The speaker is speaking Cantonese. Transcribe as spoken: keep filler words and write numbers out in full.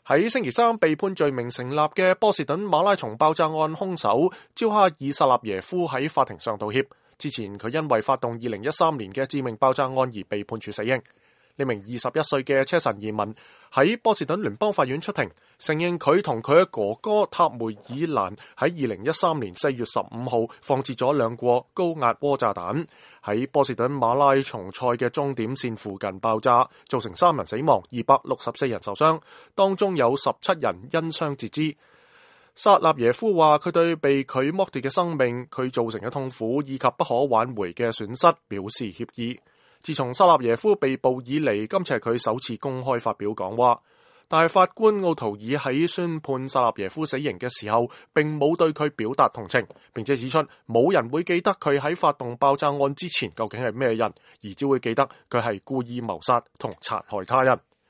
喺星期三被判罪名成立嘅波士頓馬拉松爆炸案兇手焦哈爾薩納耶夫喺法庭上道歉。之前佢因為發動二零一三年嘅致命爆炸案而被判處死刑。呢名二十一歲嘅車臣移民喺波士頓聯邦法院出庭，承認佢同佢嘅哥哥塔梅爾蘭喺二零一三年四月十五號放置咗兩個高壓鍋炸彈喺波士頓馬拉松賽嘅終點線附近爆炸，造成三人死亡，二百六十四人受傷，當中有十七人因傷截肢。薩納耶夫話佢對被佢剝奪嘅生命、佢造成嘅痛苦以及不可挽回嘅損失表示歉意。自從薩納耶夫被捕以嚟，今次係佢首次公開發表講話。但係法官奧圖爾喺宣判薩納耶夫死刑嘅時候，並冇對佢表達同情，並且指出冇人會記得佢喺發動爆炸案之前究竟係咩人，而只會記得佢係故意謀殺同殘害他人。